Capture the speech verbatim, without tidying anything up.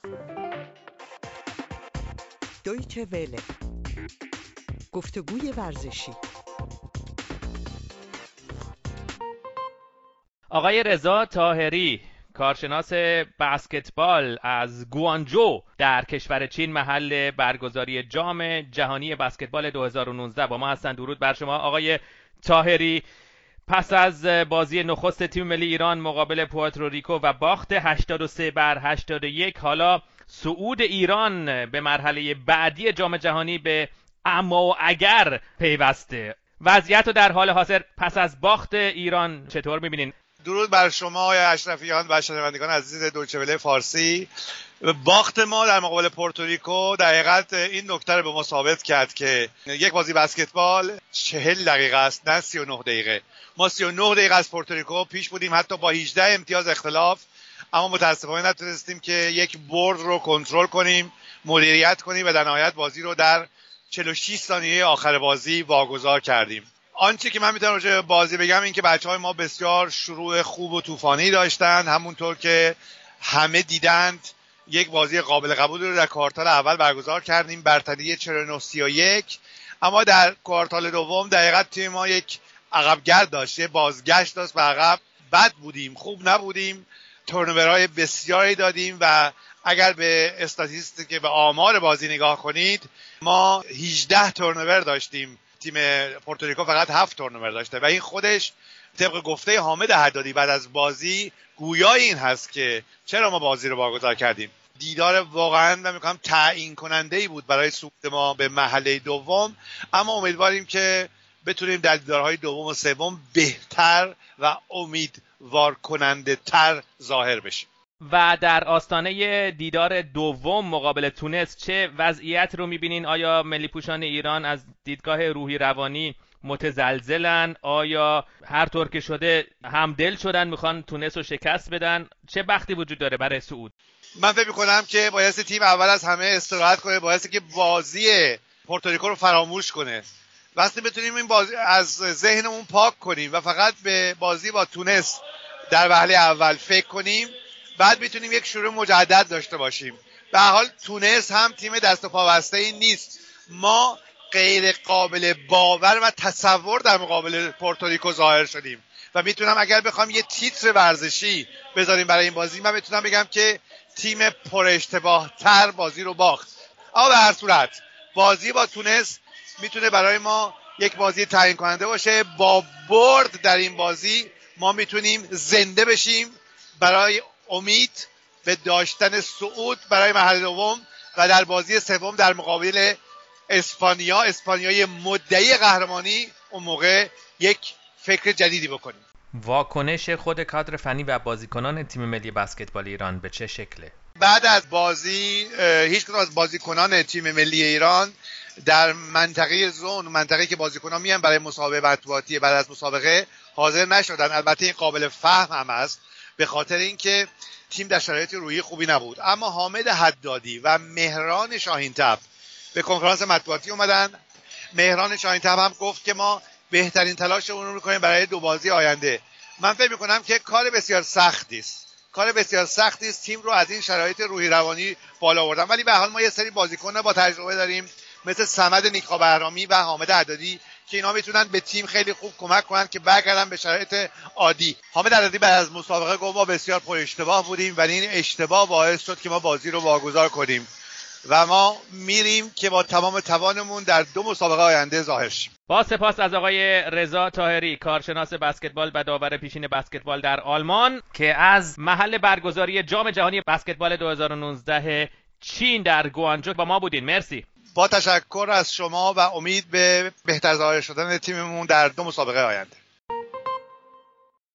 دویچه وله، گفتگوی ورزشی. آقای رضا طاهری، کارشناس بسکتبال از گوانجو در کشور چین، محل برگزاری جام جهانی بسکتبال دو هزار و نوزده با ما هستند. درود بر شما آقای طاهری. پس از بازی نخست تیم ملی ایران مقابل پوئرتوریکو و باخت هشتاد و سه بر هشتاد و یک، حالا صعود ایران به مرحله بعدی جام جهانی به اما و اگر پیوسته. وضعیت رو در حال حاضر پس از باخت ایران چطور می‌بینین؟ درود بر شما آقای اشرفیان و شنوندگان عزیز دویچه وله فارسی. باخت ما در مقابل پورتوریکو در حقیقت این نکته رو به ما ثابت کرد که یک بازی بسکتبال چهل دقیقه است، نه سی و نه دقیقه. ما سی و نه دقیقه از پورتوریکو پیش بودیم، حتی با هجده امتیاز اختلاف، اما متاسفانه نتونستیم که یک برد رو کنترل کنیم، مدیریت کنیم و در نهایت بازی رو در چهل و شش ثانیه آخر بازی واگذار کردیم. آنچه که من میتونم راجع به بازی بگم این که بچه‌های ما بسیار شروع خوب و طوفانی داشتن، همونطور که همه دیدند یک بازی قابل قبول رو در کوارتال اول برگزار کردیم، برتری چهل و نه سی و یک، اما در کوارتال دوم در حقیقت تیم ما یک عقبگرد داشت، یک بازگشت داشت و عقب. بد بودیم، خوب نبودیم، تورنورهای بسیاری دادیم و اگر به استاتیستیک به آمار بازی نگاه کنید ما هجده تورنور داشتیم، تیم پورتوریکو فقط هفت تورنور داشته و این خودش طبق گفته حامد حدادی بعد از بازی گویای این هست که چرا ما بازی رو برگزار کردیم. دیدار واقعا من میگم تعیین کننده ای بود برای صعود ما به مرحله دوم، اما امیدواریم که بتونیم در دیدارهای دوم و سوم بهتر و امیدوار کننده تر ظاهر بشیم. و در آستانه دیدار دوم مقابل تونس چه وضعیت رو میبینین؟ آیا ملی پوشان ایران از دیدگاه روحی روانی متزلزلن؟ آیا هر طور که شده همدل شدن میخوان تونس رو شکست بدن؟ چه بختی وجود داره برای صعود؟ من فکر میکنم که باید تیم اول از همه استراحت کنه، باید که بازی پورتوریکو رو فراموش کنه. وقتی بتونیم این بازی از ذهنمون پاک کنیم و فقط به بازی با تونس در وهله اول فکر کنیم، بعد میتونیم یک شروع مجدد داشته باشیم. به هر حال تونس هم تیم دست و پا بسته‌ای نیست. ما غیر قابل باور و تصور در مقابل پورتوریکو ظاهر شدیم و میتونم اگر بخوام یه تیتر ورزشی بذاریم برای این بازی، من میتونم بگم که تیم پر اشتباه تر بازی رو باخت. اما به هر صورت بازی با تونس میتونه برای ما یک بازی تعیین کننده باشه. با برد در این بازی ما میتونیم زنده بشیم برای امید به داشتن صعود برای مرحله دوم و در بازی سوم در مقابل اسپانیا، اسپانیای مدعی قهرمانی، اون موقع یک فکر جدیدی بکنیم. واکنش خود کادر فنی و بازیکنان تیم ملی بسکتبال ایران به چه شکله؟ بعد از بازی هیچ کدوم از بازیکنان تیم ملی ایران در منطقه زون، منطقه‌ای که بازیکنان میان برای مسابقه مطبوعاتی بعد از مسابقه، حاضر نشدن. البته این قابل فهم هم است به خاطر اینکه تیم در شرایط روحی خوبی نبود، اما حامد حدادی و مهران شاهین‌طب به کنفرانس مطبوعاتی اومدن. مهران شاهین‌طب هم گفت که ما بهترین تلاشمون رو می‌کنیم برای دو بازی آینده. من فکر می‌کنم که کار بسیار سختی است. کار بسیار سختی است تیم رو از این شرایط روحی روانی بالا آوردن، ولی به هر حال ما یه سری بازیکن با تجربه داریم مثل صمد نیکا بهرامی و حامد حدادی که اینا میتونن به تیم خیلی خوب کمک کنن که برگردن به شرایط عادی. حامد حدادی بعد از مسابقه گفت ما بسیار پر اشتباه بودیم و این اشتباه باعث شد که ما بازی رو واگذار کنیم و ما میریم که با تمام توانمون در دو مسابقه آینده ظاهر شیم. با سپاس از آقای رضا طاهری، کارشناس بسکتبال و داور پیشین بسکتبال در آلمان، که از محل برگزاری جام جهانی بسکتبال دو هزار و نوزده چین در گوانجو با ما بودین. مرسی. با تشکر از شما و امید به بهتر ظاهر شدن تیممون در دو مسابقه آینده.